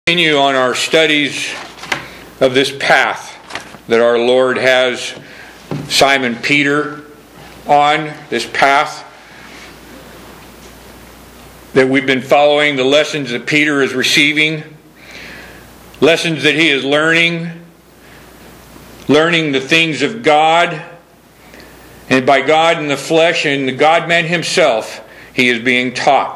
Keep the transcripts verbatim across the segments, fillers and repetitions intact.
Continue on our studies of this path that our Lord has Simon Peter on, this path that we've been following, the lessons that Peter is receiving, lessons that he is learning, learning the things of God, and by God in the flesh and the God-man himself, he is being taught.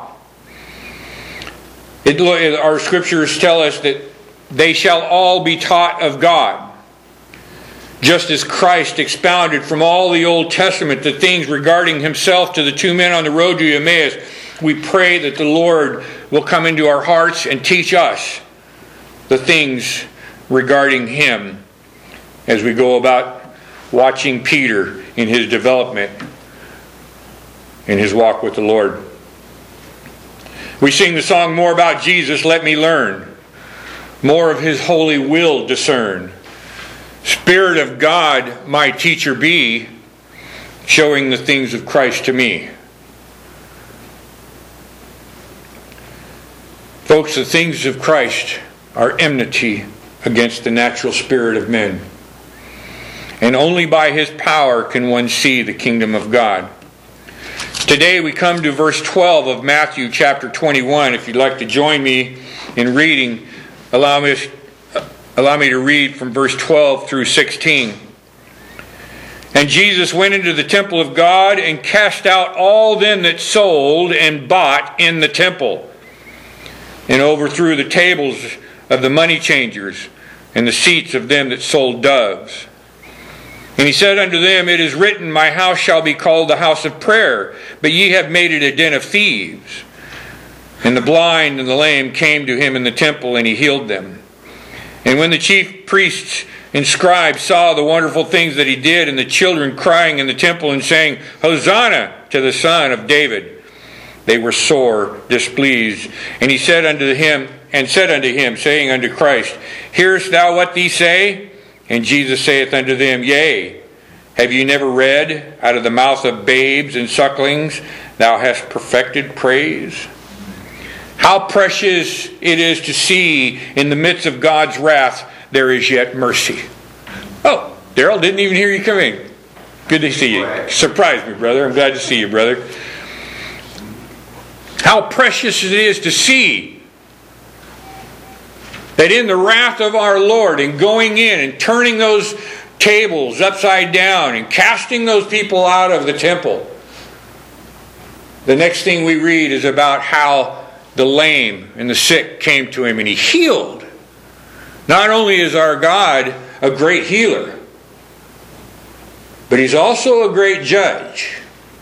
It, our scriptures tell us that they shall all be taught of God. Just as Christ expounded from all the Old Testament the things regarding himself to the two men on the road to Emmaus, we pray that the Lord will come into our hearts and teach us the things regarding him as we go about watching Peter in his development, in his walk with the Lord. We sing the song, More About Jesus, Let Me Learn. More of his holy will discern. Spirit of God, my teacher be, showing the things of Christ to me. Folks, the things of Christ are enmity against the natural spirit of men. And only by his power can one see the kingdom of God. Today we come to verse twelve of Matthew chapter twenty-one. If you'd like to join me in reading, allow me, allow me to read from verse twelve through sixteen. And Jesus went into the temple of God and cast out all them that sold and bought in the temple, and overthrew the tables of the money changers and the seats of them that sold doves. And he said unto them, It is written, My house shall be called the house of prayer, but ye have made it a den of thieves. And the blind and the lame came to him in the temple, and he healed them. And when the chief priests and scribes saw the wonderful things that he did, and the children crying in the temple and saying, Hosanna to the Son of David, they were sore displeased. And he said unto him, and said unto him, saying unto Christ, Hearest thou what these say? And Jesus saith unto them, Yea, have ye never read, Out of the mouth of babes and sucklings thou hast perfected praise? How precious it is to see in the midst of God's wrath there is yet mercy. Oh, Daryl, didn't even hear you come in. Good to see you. Surprised me, brother. I'm glad to see you, brother. How precious it is to see that in the wrath of our Lord, and going in and turning those tables upside down and casting those people out of the temple, the next thing we read is about how the lame and the sick came to him and he healed. Not only is our God a great healer, but he's also a great judge.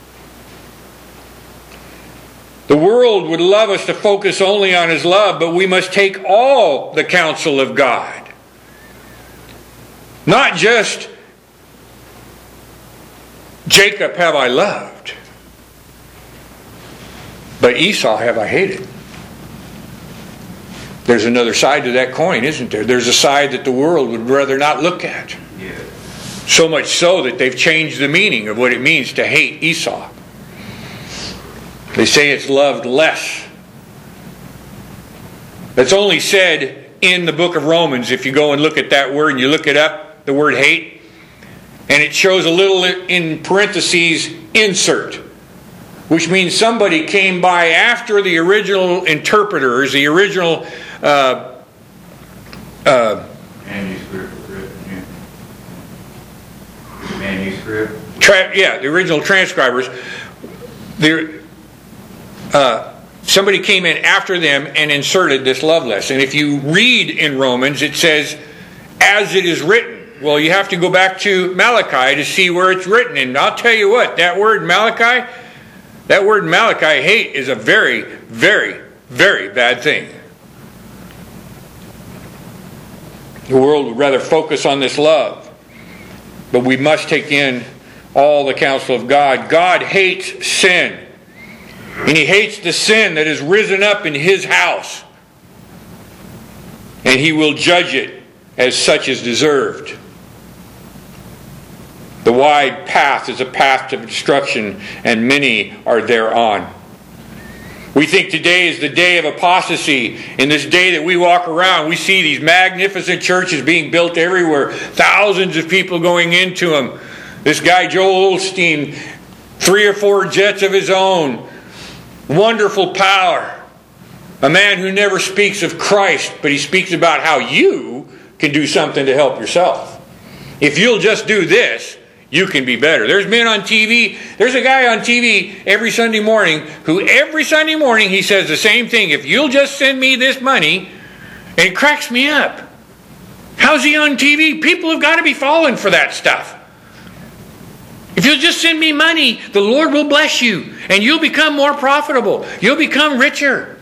The world would love us to focus only on his love, but we must take all the counsel of God. Not just, Jacob have I loved, but Esau have I hated. There's another side to that coin, isn't there? There's a side that the world would rather not look at. Yeah. So much so that they've changed the meaning of what it means to hate Esau. They say it's loved less. That's only said in the book of Romans. If you go and look at that word and you look it up, the word hate, and it shows a little in parentheses insert, which means somebody came by after the original interpreters, the original uh, uh, manuscript. Manuscript. Tra- yeah, the original transcribers. They're Uh, somebody came in after them and inserted this love lesson. If you read in Romans, it says, as it is written. Well, you have to go back to Malachi to see where it's written. And I'll tell you what, that word Malachi, that word Malachi, hate, is a very, very, very bad thing. The world would rather focus on this love. But we must take in all the counsel of God. God hates sin. And he hates the sin that has risen up in his house. And he will judge it as such as deserved. The wide path is a path to destruction, and many are thereon. We think today is the day of apostasy. In this day that we walk around, we see these magnificent churches being built everywhere. Thousands of people going into them. This guy Joel Osteen, three or four jets of his own. Wonderful power. A man who never speaks of Christ, but he speaks about how you can do something to help yourself. If you'll just do this, you can be better. There's men on T V. There's a guy on T V every Sunday morning who every Sunday morning he says the same thing. If you'll just send me this money, and it cracks me up. How's he on T V? People have got to be falling for that stuff. If you'll just send me money, the Lord will bless you. And you'll become more profitable. You'll become richer.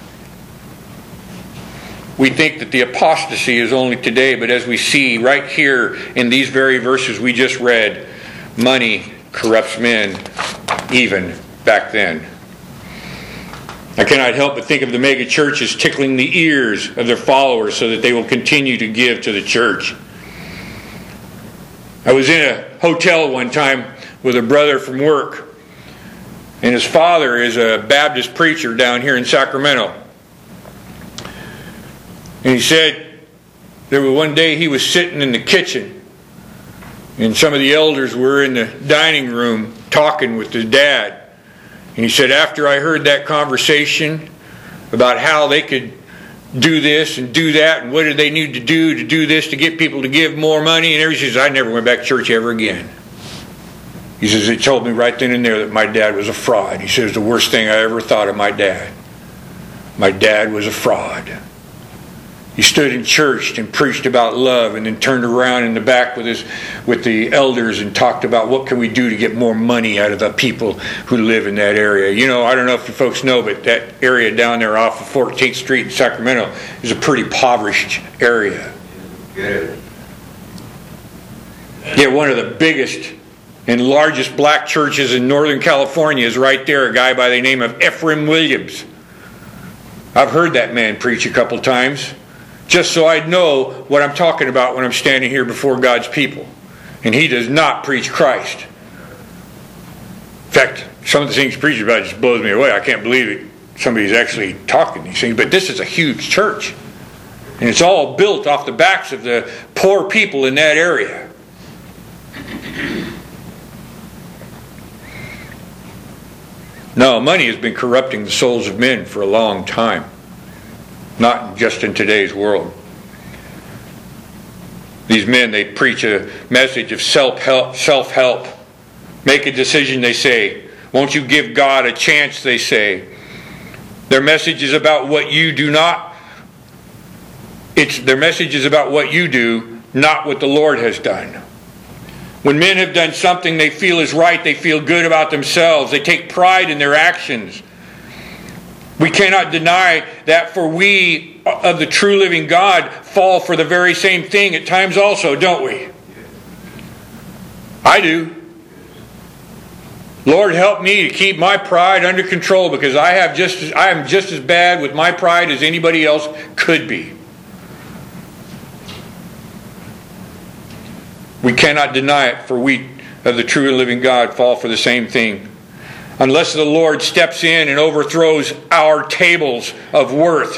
We think that the apostasy is only today, but as we see right here in these very verses we just read, money corrupts men even back then. I cannot help but think of the mega churches tickling the ears of their followers so that they will continue to give to the church. I was in a hotel one time with a brother from work, and his father is a Baptist preacher down here in Sacramento. And he said there was one day he was sitting in the kitchen, and some of the elders were in the dining room talking with his dad. And he said, after I heard that conversation about how they could do this and do that, and what did they need to do to do this to get people to give more money and everything, he says, I never went back to church ever again. He says, it told me right then and there that my dad was a fraud. He says, the worst thing I ever thought of my dad. My dad was a fraud. He stood in church and preached about love, and then turned around in the back with his with the elders and talked about what can we do to get more money out of the people who live in that area. You know, I don't know if you folks know, but that area down there off of fourteenth Street in Sacramento is a pretty impoverished area. Good. Yeah, one of the biggest and largest black churches in Northern California is right there, a guy by the name of Ephraim Williams. I've heard that man preach a couple times, just so I know what I'm talking about when I'm standing here before God's people. And he does not preach Christ. In fact, some of the things he preaches about just blows me away. I can't believe it. Somebody's actually talking these things. But this is a huge church. And it's all built off the backs of the poor people in that area. No, money has been corrupting the souls of men for a long time. Not just in today's world. These men, they preach a message of self-help, self-help. Make a decision, they say. Won't you give God a chance, they say. Their message is about what you do not. It's their message is about what you do, not what the Lord has done. When men have done something they feel is right, they feel good about themselves. They take pride in their actions. We cannot deny that, for we of the true living God fall for the very same thing at times also, don't we? I do. Lord, help me to keep my pride under control, because I have just as, I am just as bad with my pride as anybody else could be. We cannot deny it, for we of the true and living God fall for the same thing. Unless the Lord steps in and overthrows our tables of worth,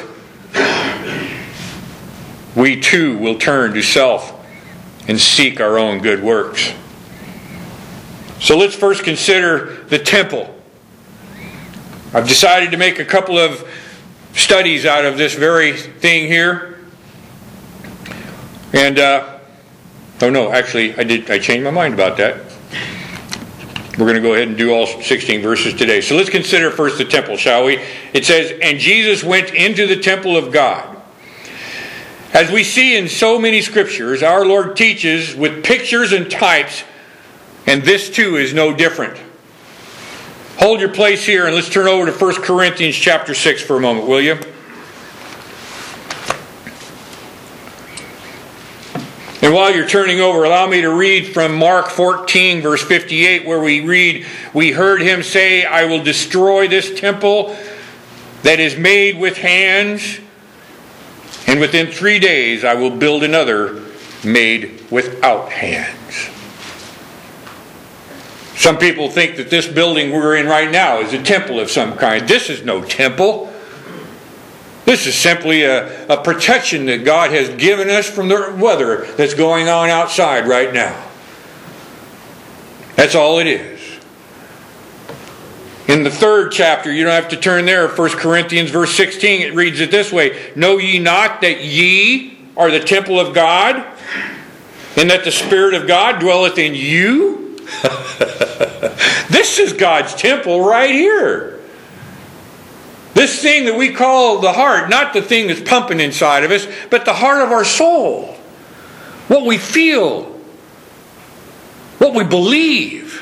we too will turn to self and seek our own good works. So let's first consider the temple. I've decided to make a couple of studies out of this very thing here. And, uh, oh no, actually, I did. I changed my mind about that. We're going to go ahead and do all sixteen verses today. So let's consider first the temple, shall we? It says, and Jesus went into the temple of God. As we see in so many scriptures, our Lord teaches with pictures and types, and this too is no different. Hold your place here and let's turn over to First Corinthians chapter six for a moment, will you? And while you're turning over, allow me to read from Mark fourteen, verse fifty-eight, where we read, we heard him say, I will destroy this temple that is made with hands, and within three days I will build another made without hands. Some people think that this building we're in right now is a temple of some kind. This is no temple. This is simply a, a protection that God has given us from the weather that's going on outside right now. That's all it is. In the third chapter, you don't have to turn there, First Corinthians verse sixteen, it reads it this way: Know ye not that ye are the temple of God, and that the Spirit of God dwelleth in you? This is God's temple right here. This thing that we call the heart, not the thing that's pumping inside of us, but the heart of our soul. What we feel. What we believe.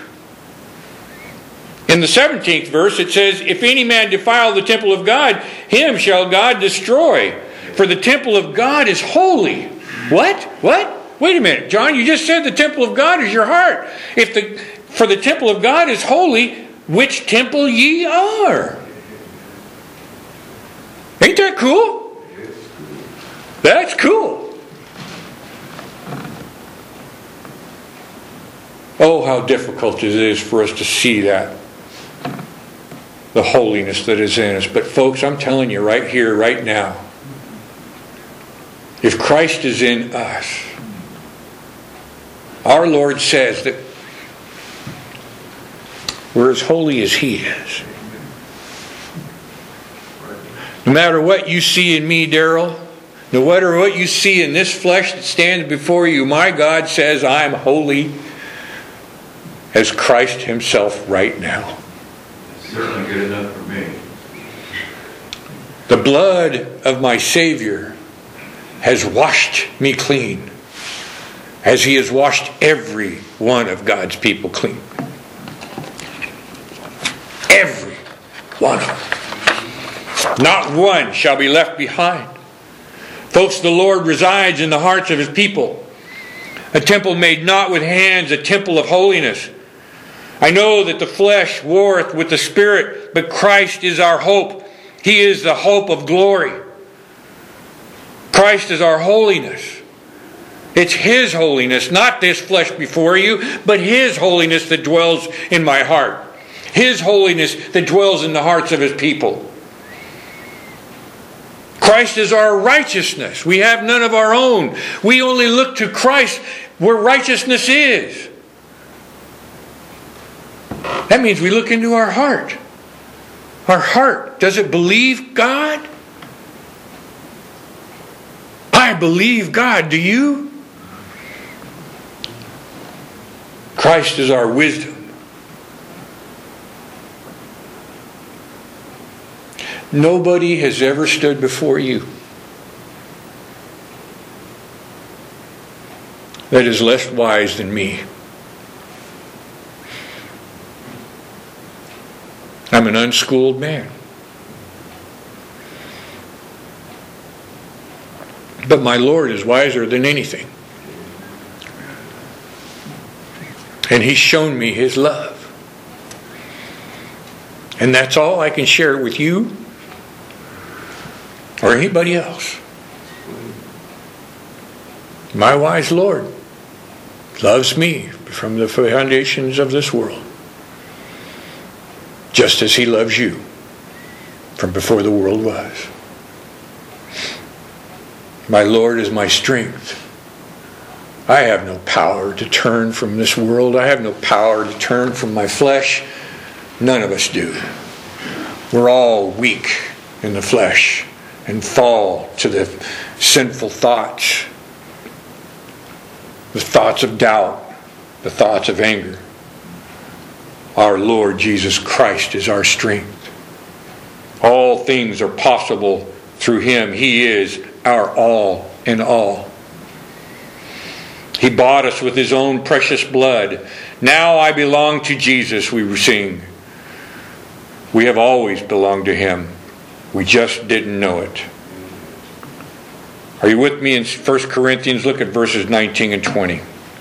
In the seventeenth verse it says, If any man defile the temple of God, him shall God destroy. For the temple of God is holy. What? What? Wait a minute, John, you just said the temple of God is your heart. If the For the temple of God is holy, which temple ye are. Ain't that cool? That's cool. Oh, how difficult it is for us to see that. The holiness that is in us. But folks, I'm telling you right here, right now, if Christ is in us, our Lord says that we're as holy as He is. No matter what you see in me, Daryl, no matter what you see in this flesh that stands before you, my God says I'm holy as Christ Himself right now. Certainly good enough for me. The blood of my Savior has washed me clean, as He has washed every one of God's people clean. Every one of them. Not one shall be left behind. Folks, the Lord resides in the hearts of His people. A temple made not with hands, a temple of holiness. I know that the flesh warreth with the Spirit, but Christ is our hope. He is the hope of glory. Christ is our holiness. It's His holiness, not this flesh before you, but His holiness that dwells in my heart. His holiness that dwells in the hearts of His people. Christ is our righteousness. We have none of our own. We only look to Christ where righteousness is. That means we look into our heart. Our heart, does it believe God? I believe God. Do you? Christ is our wisdom. Nobody has ever stood before you that is less wise than me. I'm an unschooled man. But my Lord is wiser than anything. And He's shown me His love. And that's all I can share with you or anybody else. My wise Lord loves me from the foundations of this world, just as He loves you from before the world was. My Lord is my strength. I have no power to turn from this world. I have no power to turn from my flesh. None of us do. We're all weak in the flesh and fall to the sinful thoughts, the thoughts of doubt, the thoughts of anger. Our Lord Jesus Christ is our strength. All things are possible through Him. He is our all in all. He bought us with His own precious blood. Now I belong to Jesus, we sing. We have always belonged to Him. We just didn't know it. Are you with me in First Corinthians? Look at verses nineteen and twenty.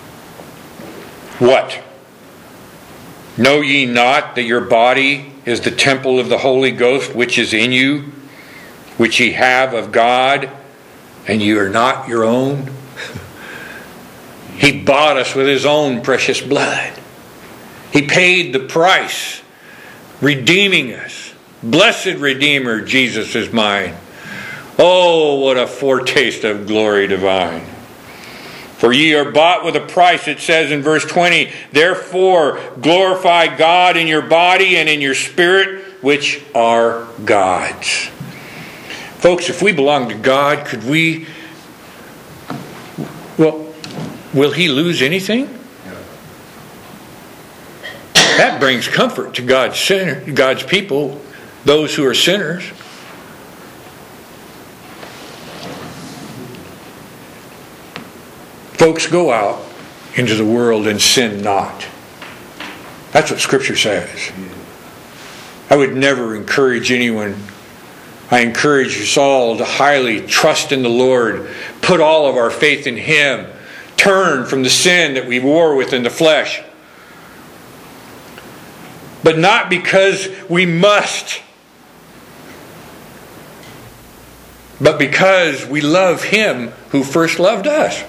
What? Know ye not that your body is the temple of the Holy Ghost which is in you, which ye have of God, and ye are not your own? He bought us with His own precious blood. He paid the price, redeeming us. Blessed Redeemer, Jesus is mine. Oh, what a foretaste of glory divine. For ye are bought with a price, it says in verse twenty. Therefore, glorify God in your body and in your spirit, which are God's. Folks, if we belong to God, could we... Well, will He lose anything? That brings comfort to God's sinner, God's people, those who are sinners. Folks, go out into the world and sin not. That's what Scripture says. I would never encourage anyone. I encourage us all to highly trust in the Lord. Put all of our faith in Him. Turn from the sin that we war with in the flesh. But not because we must, but because we love Him who first loved us.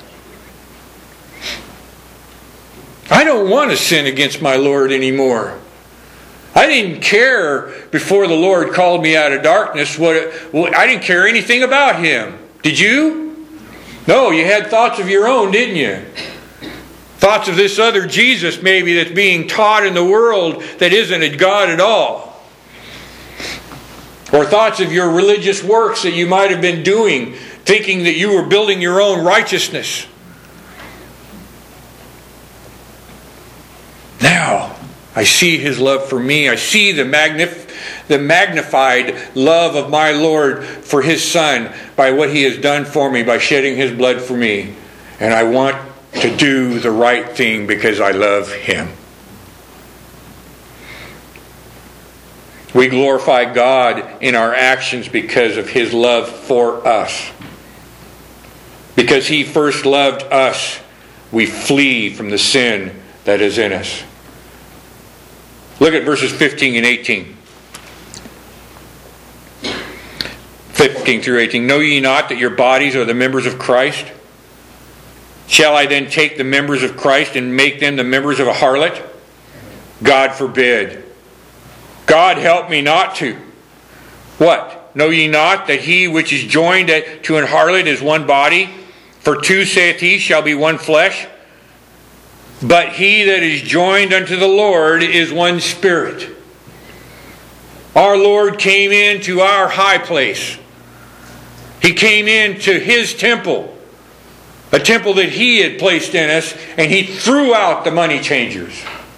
I don't want to sin against my Lord anymore. I didn't care before the Lord called me out of darkness. What, what I didn't care anything about Him. Did you? No, you had thoughts of your own, didn't you? Thoughts of this other Jesus maybe that's being taught in the world that isn't a God at all. Or thoughts of your religious works that you might have been doing, thinking that you were building your own righteousness. Now, I see His love for me. I see the magnif- the magnified love of my Lord for His Son by what He has done for me, by shedding His blood for me. And I want to do the right thing because I love Him. We glorify God in our actions because of His love for us. Because He first loved us, we flee from the sin that is in us. Look at verses fifteen and eighteen. fifteen through eighteen. Know ye not that your bodies are the members of Christ? Shall I then take the members of Christ and make them the members of a harlot? God forbid. God help me not to. What? Know ye not that he which is joined to an harlot is one body? For two, saith he, shall be one flesh. But he that is joined unto the Lord is one spirit. Our Lord came into our high place. He came into His temple. A temple that He had placed in us, and He threw out the money changers.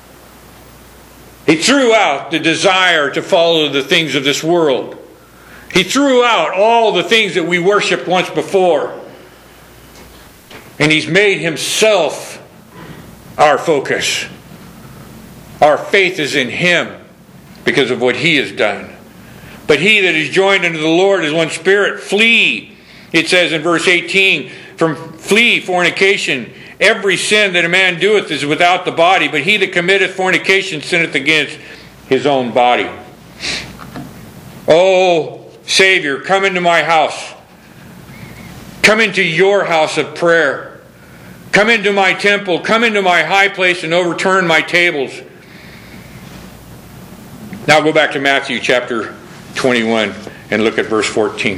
He threw out the desire to follow the things of this world. He threw out all the things that we worshipped once before. And He's made Himself our focus. Our faith is in Him because of what He has done. But he that is joined unto the Lord is one spirit. Flee, it says in verse eighteen, from flee fornication. Every sin that a man doeth is without the body, but he that committeth fornication sinneth against his own body. Oh, Savior, come into my house. Come into your house of prayer. Come into my temple. Come into my high place and overturn my tables. Now go back to Matthew chapter twenty-one and look at verse fourteen.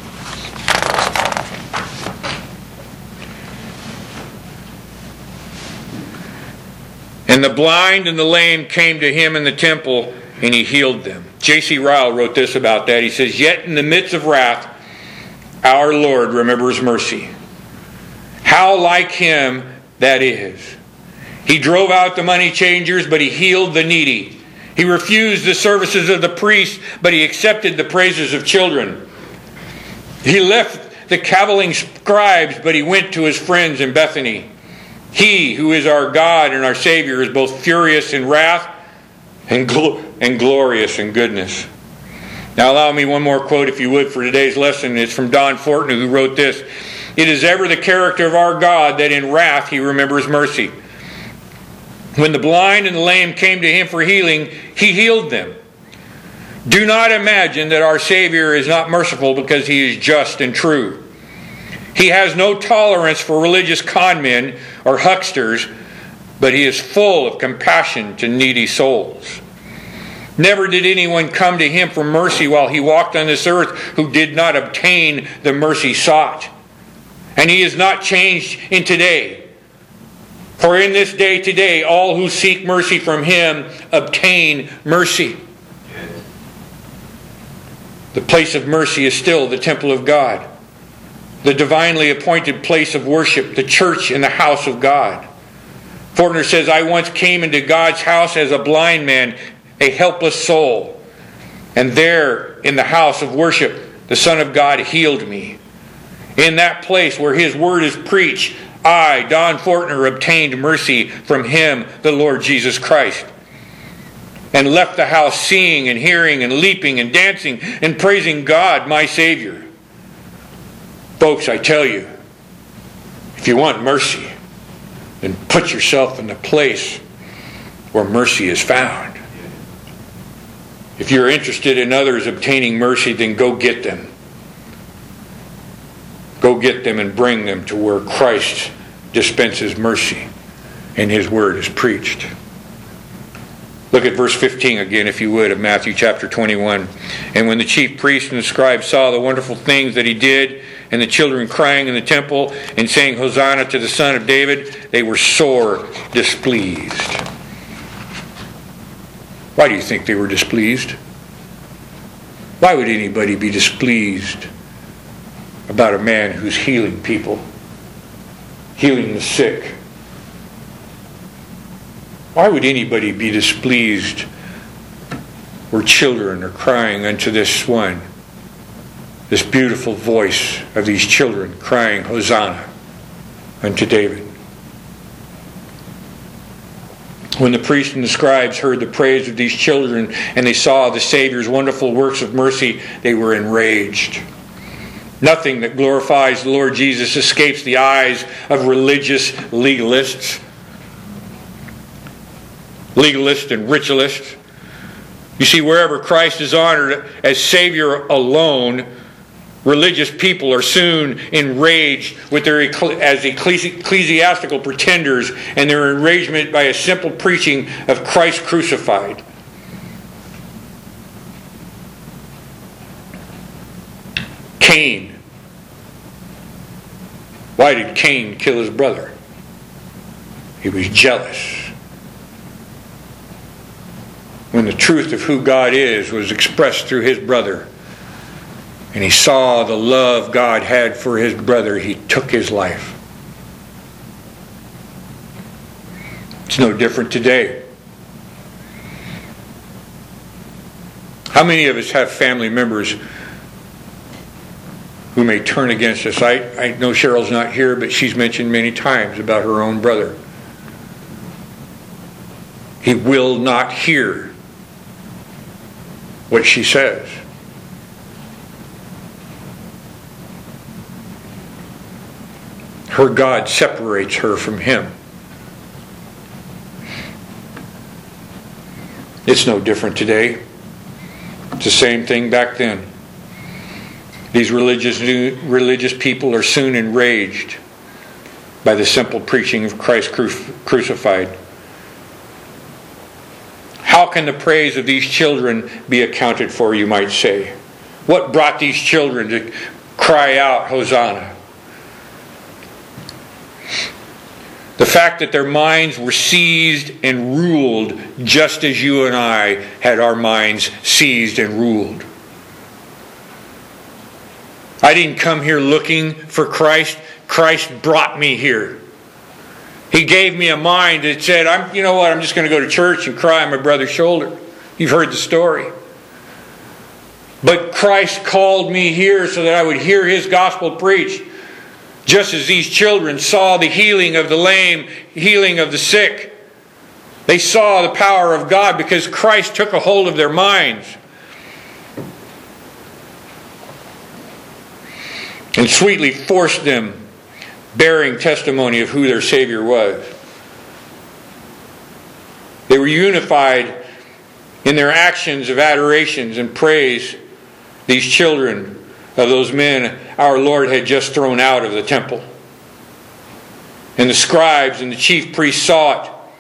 And the blind and the lame came to him in the temple, and he healed them. J C Ryle wrote this about that. He says, yet in the midst of wrath, our Lord remembers mercy. How like Him that is. He drove out the money changers, but He healed the needy. He refused the services of the priests, but He accepted the praises of children. He left the cavilling scribes, but He went to His friends in Bethany. He who is our God and our Savior is both furious in wrath and, gl- and glorious in goodness. Now allow me one more quote, if you would, for today's lesson. It's from Don Fortner, who wrote this. It is ever the character of our God that in wrath He remembers mercy. When the blind and the lame came to Him for healing, He healed them. Do not imagine that our Savior is not merciful because He is just and true. He has no tolerance for religious con men or hucksters, but He is full of compassion to needy souls. Never did anyone come to Him for mercy while He walked on this earth who did not obtain the mercy sought. And He is not changed in today. For in this day today, all who seek mercy from Him obtain mercy. The place of mercy is still the temple of God, the divinely appointed place of worship, the church in the house of God. Fortner says, I once came into God's house as a blind man, a helpless soul. And there, in the house of worship, the Son of God healed me. In that place where His word is preached, I, Don Fortner, obtained mercy from Him, the Lord Jesus Christ. And left the house seeing and hearing and leaping and dancing and praising God, my Savior. Folks, I tell you, if you want mercy, then put yourself in the place where mercy is found. If you're interested in others obtaining mercy, then go get them. Go get them and bring them to where Christ dispenses mercy and His word is preached. Look at verse fifteen again, if you would, of Matthew chapter twenty-one. And when the chief priests and the scribes saw the wonderful things that He did, and the children crying in the temple and saying, Hosanna to the Son of David, they were sore displeased. Why do you think they were displeased? Why would anybody be displeased about a man who's healing people, healing the sick? Why would anybody be displeased where children are crying unto this one, this beautiful voice of these children crying, Hosanna unto David? When the priests and the scribes heard the praise of these children and they saw the Savior's wonderful works of mercy, they were enraged. Nothing that glorifies the Lord Jesus escapes the eyes of religious legalists. Legalists and ritualists. You see, wherever Christ is honored as Savior alone, religious people are soon enraged with their as ecclesiastical pretenders and their enragement by a simple preaching of Christ crucified. Cain. Why did Cain kill his brother? He was jealous. When the truth of who God is was expressed through his brother, and he saw the love God had for his brother, he took his life. It's no different today. How many of us have family members who may turn against us? I, I know Cheryl's not here, but she's mentioned many times about her own brother. He will not hear what she says. Her God separates her from him. It's no different today. It's the same thing back then. These religious religious people are soon enraged by the simple preaching of Christ crucified. How can the praise of these children be accounted for, you might say? What brought these children to cry out, Hosanna? The fact that their minds were seized and ruled just as you and I had our minds seized and ruled. I didn't come here looking for Christ. Christ brought me here. He gave me a mind that said, I'm, you know what, I'm just going to go to church and cry on my brother's shoulder. You've heard the story. But Christ called me here so that I would hear His gospel preached. Just as these children saw the healing of the lame, healing of the sick. They saw the power of God because Christ took a hold of their minds. And sweetly forced them, bearing testimony of who their Savior was. They were unified in their actions of adorations and praise. These children of those men our Lord had just thrown out of the temple. And the scribes and the chief priests saw it.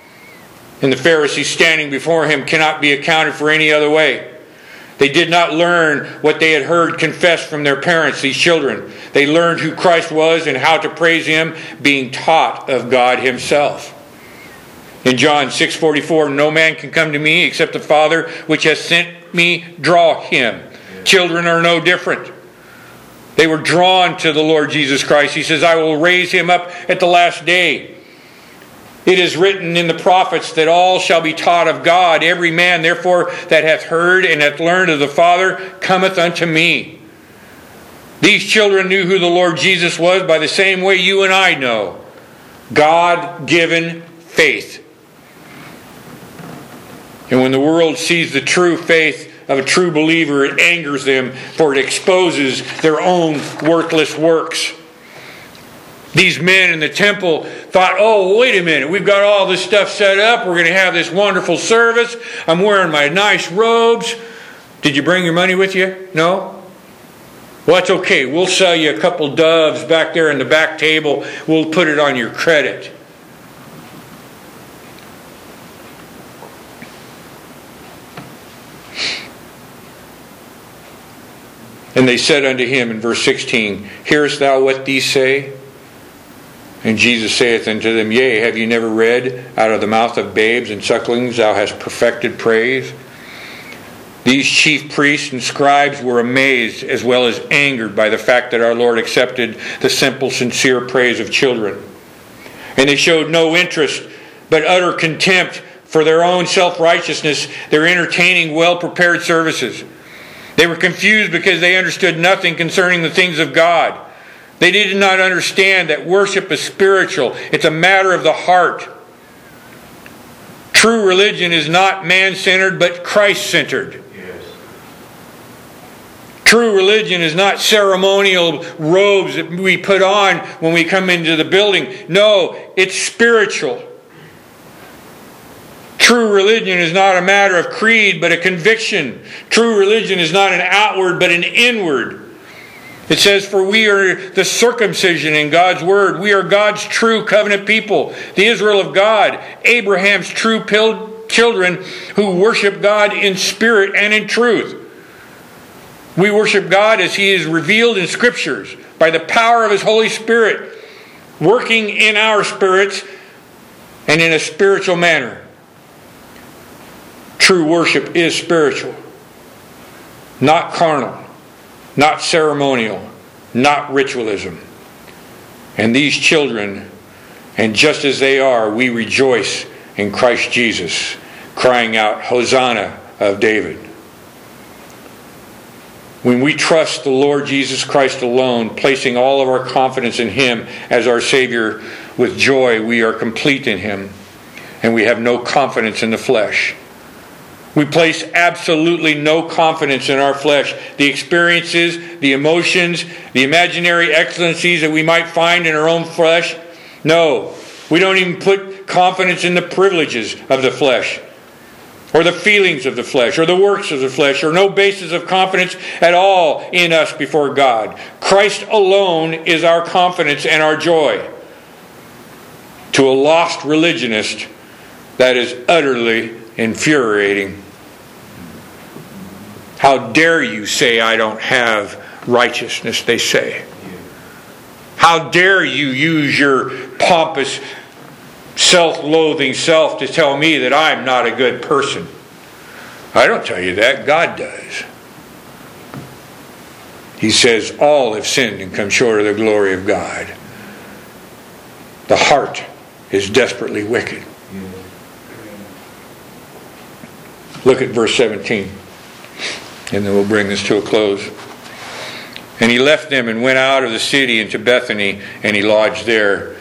and the Pharisees standing before him cannot be accounted for any other way. They did not learn what they had heard confessed from their parents, these children. They learned who Christ was and how to praise him, being taught of God himself. In John six forty-four, no man can come to me except the Father which has sent me draw him. Children are no different. They were drawn to the Lord Jesus Christ. He says, I will raise him up at the last day. It is written in the prophets that all shall be taught of God. Every man, therefore, that hath heard and hath learned of the Father, cometh unto me. These children knew who the Lord Jesus was by the same way you and I know. God-given faith. And when the world sees the true faith of a true believer, it angers them, for it exposes their own worthless works. These men in the temple thought, oh, wait a minute, we've got all this stuff set up. We're going to have this wonderful service. I'm wearing my nice robes. Did you bring your money with you? No? Well, that's okay. We'll sell you a couple doves back there in the back table. We'll put it on your credit. And they said unto him in verse sixteen, hearest thou what these say? And Jesus saith unto them, yea, have you never read, out of the mouth of babes and sucklings thou hast perfected praise? These chief priests and scribes were amazed as well as angered by the fact that our Lord accepted the simple, sincere praise of children. And they showed no interest, but utter contempt for their own self-righteousness. They're entertaining well-prepared services. They were confused because they understood nothing concerning the things of God. They did not understand that worship is spiritual. It's a matter of the heart. True religion is not man-centered, but Christ-centered. Yes. True religion is not ceremonial robes that we put on when we come into the building. No, it's spiritual. True religion is not a matter of creed, but a conviction. True religion is not an outward, but an inward. It says, for we are the circumcision in God's word. We are God's true covenant people, the Israel of God, Abraham's true children who worship God in spirit and in truth. We worship God as he is revealed in Scriptures by the power of his Holy Spirit, working in our spirits and in a spiritual manner. True worship is spiritual, not carnal. Not ceremonial, not ritualism. And these children, and just as they are, we rejoice in Christ Jesus, crying out, Hosanna of David. When we trust the Lord Jesus Christ alone, placing all of our confidence in him as our Savior with joy, we are complete in him, and we have no confidence in the flesh. We place absolutely no confidence in our flesh. The experiences, the emotions, the imaginary excellencies that we might find in our own flesh. No, we don't even put confidence in the privileges of the flesh, or the feelings of the flesh, or the works of the flesh, or no basis of confidence at all in us before God. Christ alone is our confidence and our joy. To a lost religionist, that is utterly infuriating. How dare you say I don't have righteousness, they say. How dare you use your pompous, self-loathing self to tell me that I'm not a good person. I don't tell you that, God does. He says all have sinned and come short of the glory of God. The heart is desperately wicked. Look at verse seventeen. And then we'll bring this to a close. And he left them and went out of the city into Bethany, and he lodged there.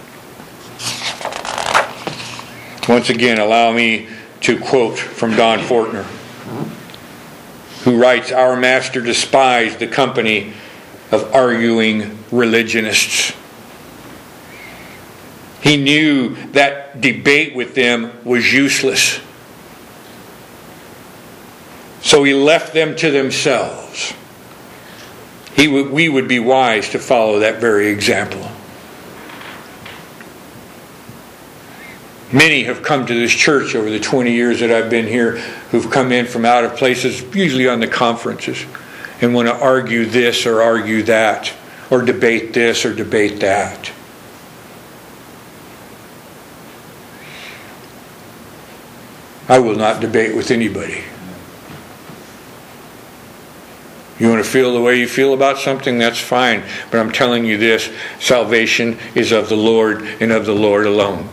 Once again, allow me to quote from Don Fortner, who writes, our master despised the company of arguing religionists. He knew that debate with them was useless. So he left them to themselves. He would, we would be wise to follow that very example. Many have come to this church over the twenty years that I've been here who've come in from out of places, usually on the conferences, and want to argue this or argue that, or debate this or debate that. I will not debate with anybody. You want to feel the way you feel about something? That's fine. But I'm telling you this, salvation is of the Lord and of the Lord alone.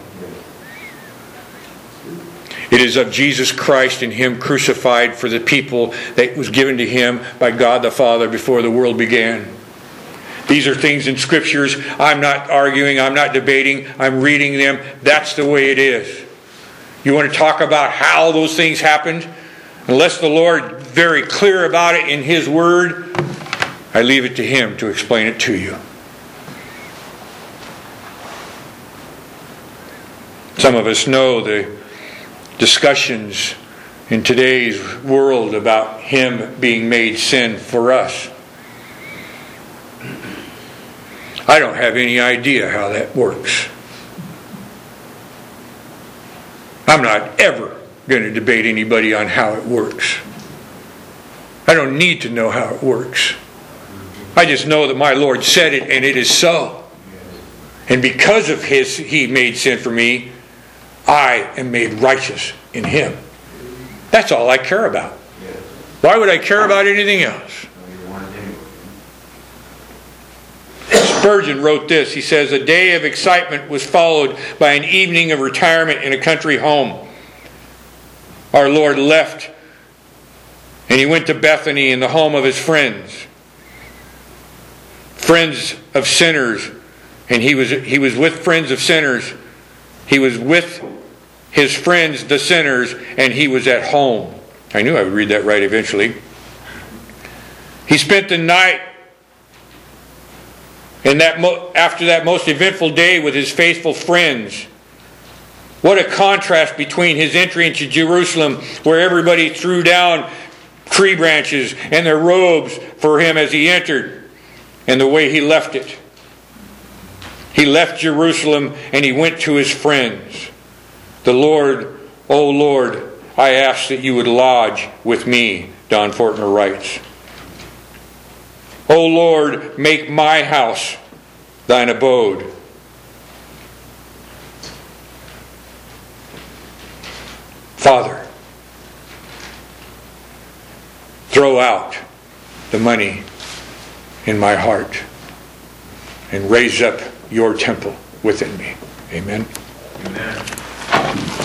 It is of Jesus Christ and Him crucified for the people that was given to Him by God the Father before the world began. These are things in Scriptures. I'm not arguing, I'm not debating, I'm reading them. That's the way it is. You want to talk about how those things happened? Unless the Lord is very clear about it in His Word, I leave it to Him to explain it to you. Some of us know the discussions in today's world about Him being made sin for us. I don't have any idea how that works. I'm not ever going to debate anybody on how it works. I don't need to know how it works. I just know that my Lord said it and it is so. And because of His, He made sin for me, I am made righteous in Him. That's all I care about. Why would I care about anything else? Spurgeon wrote this. He says, "A day of excitement was followed by an evening of retirement in a country home. Our Lord left and He went to Bethany in the home of His friends. Friends of sinners. And He was, he was with friends of sinners. He was with His friends, the sinners, and He was at home." I knew I would read that right eventually. He spent the night and that mo- after that most eventful day with His faithful friends. What a contrast between His entry into Jerusalem, where everybody threw down tree branches and their robes for Him as He entered, and the way He left it. He left Jerusalem and He went to His friends. The Lord, "O Lord, I ask that You would lodge with me," Don Fortner writes. "O Lord, make my house Thine abode." Father, throw out the money in my heart and raise up Your temple within me. Amen. Amen.